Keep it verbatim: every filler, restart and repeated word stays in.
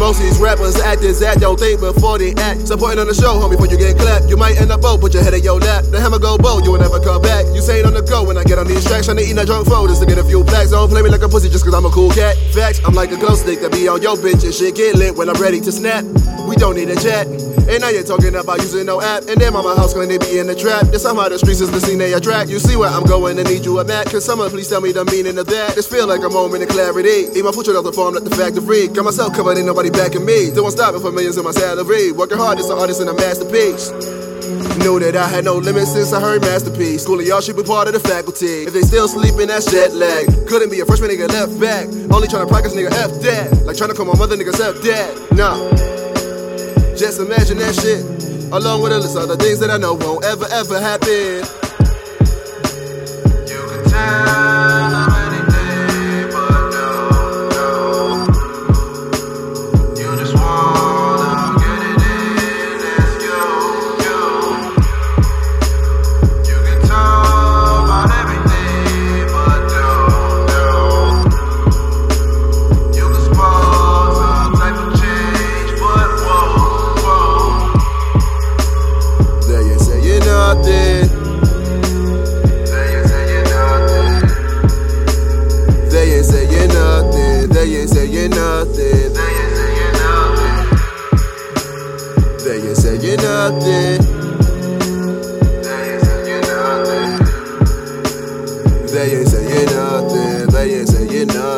Most of these rappers actors that don't think before they act. Supporting on the show, homie, before you get clapped. You might end up both, put your head in your lap. The hammer go bow, you will never come back. You say it on the go when I get on these tracks. Trying to eat that drunk food just to get a few plaques. Don't play me like a pussy just cause I'm a cool cat. Facts, I'm like a glow stick that be on your bitch and shit get lit when I'm ready to snap. We don't need a jet. And now you're talking about using no app. And then mama house when they be in the trap. Then somehow the streets is the scene they attract. You see where I'm going and need you a map. Can someone please tell me the meaning of that? This feel like a moment of clarity. Eat my future off the farm like the factory. Got myself covered, ain't nobody backing me. Don't stop it for millions in my salary. Working hard, it's an artist and a masterpiece. Knew that I had no limits since I heard masterpiece. Schooling y'all should be part of the faculty. If they still sleeping, that's jet lag. Couldn't be a freshman nigga left back. Only trying to practice nigga F that. Like trying to call my mother niggas F dad. Nah. Just imagine that shit. Along with a list of other things that I know won't ever ever happen. You can tell I'm anything but no, no. You just wanna get it in, let's go, go. You can talk about everything but no, no. You can spark some type of change, but whoa, whoa. They ain't saying nothing. They ain't saying nothing. They ain't saying nothing. They ain't saying nothing. They ain't saying nothing. They ain't saying nothing. They ain't saying nothing. They ain't saying nothing.